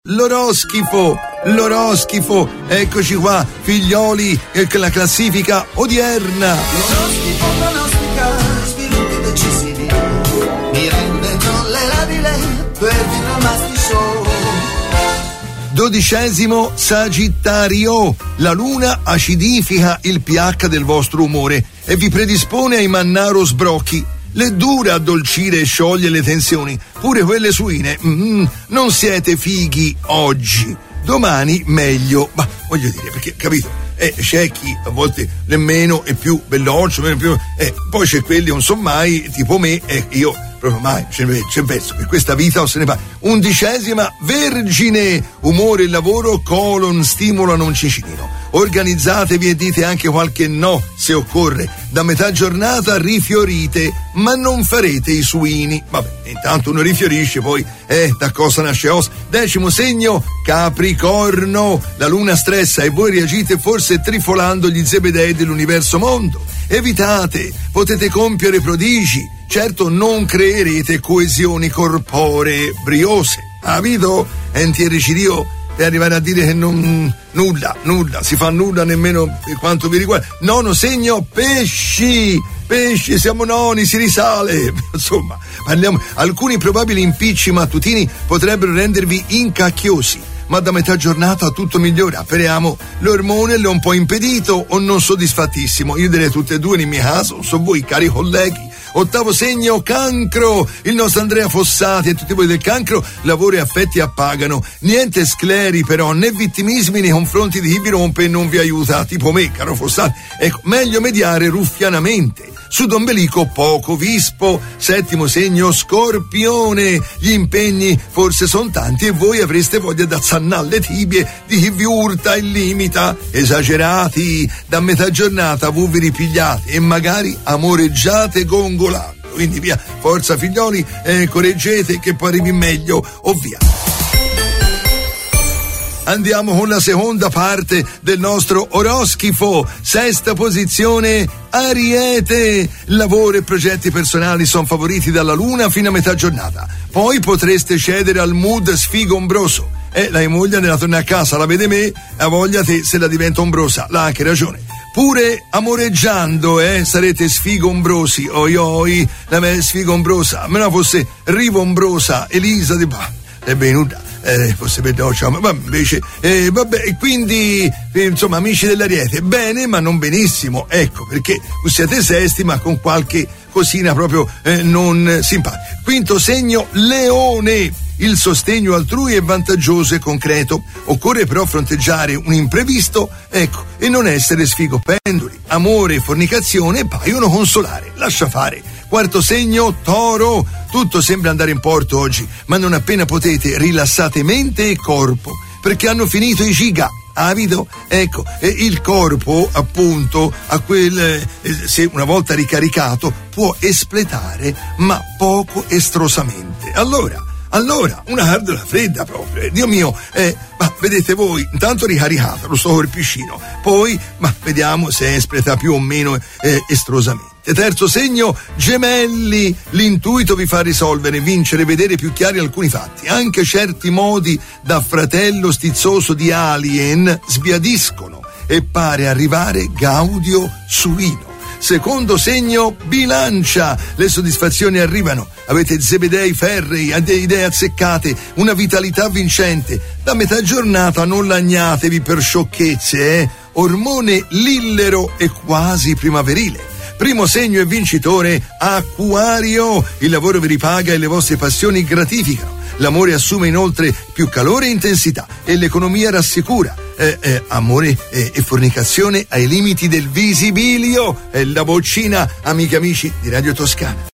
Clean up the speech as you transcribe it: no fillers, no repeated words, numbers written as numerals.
L'oroschifo, eccoci qua, figlioli, la classifica odierna. L'oroschifo pronostica sviluppi decisivi, mi rende tollerabile per Dinamasti Show. 12° Sagittario, la luna acidifica il pH del vostro umore e vi predispone ai mannaro sbrocchi. Le dura addolcire e scioglie le tensioni, pure quelle suine. Non siete fighi oggi, domani meglio. Ma voglio dire, perché capito? C'è chi a volte nemmeno è più veloce, poi c'è quelli non so mai, tipo me, io proprio mai c'è verso, per questa vita non se ne parla. 11° Vergine, umore e lavoro, colon stimolano un cicinino. Organizzatevi e dite anche qualche no se occorre. Da metà giornata rifiorite, ma non farete i suini. Vabbè, intanto uno rifiorisce, poi da cosa nasce os. 10° segno Capricorno, la luna stressa e voi reagite forse trifolando gli zebedei dell'universo mondo. Evitate, potete compiere prodigi. Certo non creerete coesioni corporee briose. Capito? Dio, per arrivare a dire che nulla, si fa nulla nemmeno per quanto vi riguarda. 9° segno pesci, siamo noni, si risale. Insomma, parliamo. Alcuni probabili impicci mattutini potrebbero rendervi incacchiosi, ma da metà giornata tutto migliora. Speriamo. L'ormone l'ho un po' impedito o non soddisfattissimo. Io direi tutte e due nel mio caso, so voi cari colleghi. 8° segno Cancro, il nostro Andrea Fossati e tutti voi del Cancro, lavoro e affetti appagano. Niente scleri però, né vittimismi nei confronti di chi vi rompe e non vi aiuta, tipo me, caro Fossati. Ecco, meglio mediare ruffianamente. Sudombelico poco vispo. 7° segno Scorpione, gli impegni forse sono tanti e voi avreste voglia di azzannare le tibie di chi vi urta e limita. Esagerati, da metà giornata voi vi ripigliate e magari amoreggiate gongolando. Quindi via, forza figlioli, correggete che poi arrivi meglio o via. Andiamo con la seconda parte del nostro oroschifo. 6ª posizione Ariete, lavoro e progetti personali sono favoriti dalla luna fino a metà giornata. Poi potreste cedere al mood sfigombroso. La moglie nella torna a casa, la vede me, la voglia te se la diventa ombrosa. L'ha anche ragione. Pure amoreggiando, sarete sfigombrosi. Oi, la me sfigombrosa. Me la fosse rivombrosa, Elisa di è venuta. Forse per ma invece vabbè, quindi insomma amici dell'Ariete, bene ma non benissimo, ecco perché siete sesti ma con qualche cosina proprio non simpatica. 5° segno Leone, il sostegno altrui è vantaggioso e concreto, occorre però fronteggiare un imprevisto, ecco, e non essere sfigopendoli. Amore e fornicazione paiono consolare, lascia fare. 4° segno Toro, tutto sembra andare in porto oggi, ma non appena potete rilassate mente e corpo, perché hanno finito i giga. Avido? Ecco, il corpo appunto a quel se una volta ricaricato può espletare ma poco estrosamente. Allora, una cardola fredda proprio, Dio mio, ma vedete voi, intanto ricaricata, lo sto col piscino, poi, ma vediamo se espleta più o meno estrosamente. 3° segno Gemelli, l'intuito vi fa risolvere, vincere, vedere più chiari alcuni fatti, anche certi modi da fratello stizzoso di Alien sbiadiscono e pare arrivare gaudio suino. 2° segno Bilancia, le soddisfazioni arrivano, avete zebedei ferrei, idee azzeccate, una vitalità vincente, da metà giornata non lagnatevi per sciocchezze, ormone lillero e quasi primaverile. 1° segno e vincitore Acquario, il lavoro vi ripaga e le vostre passioni gratificano, l'amore assume inoltre più calore e intensità e l'economia rassicura. Amore e fornicazione ai limiti del visibilio, la boccina, amiche e amici di Radio Toscana.